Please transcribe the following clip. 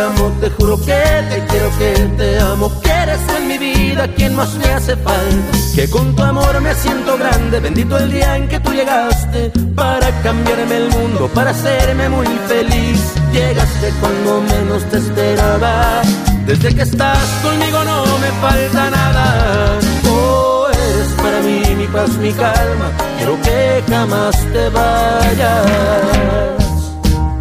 amo, te juro que te quiero, que te amo, que eres en mi vida quien más me hace falta, que con tu amor me siento grande. Bendito el día en que tú llegaste para cambiarme el mundo, para hacerme muy feliz. Llegaste cuando menos te esperaba, desde que estás conmigo no me falta nada. Oh, eres para mí mi paz, mi calma, quiero que jamás te vayas.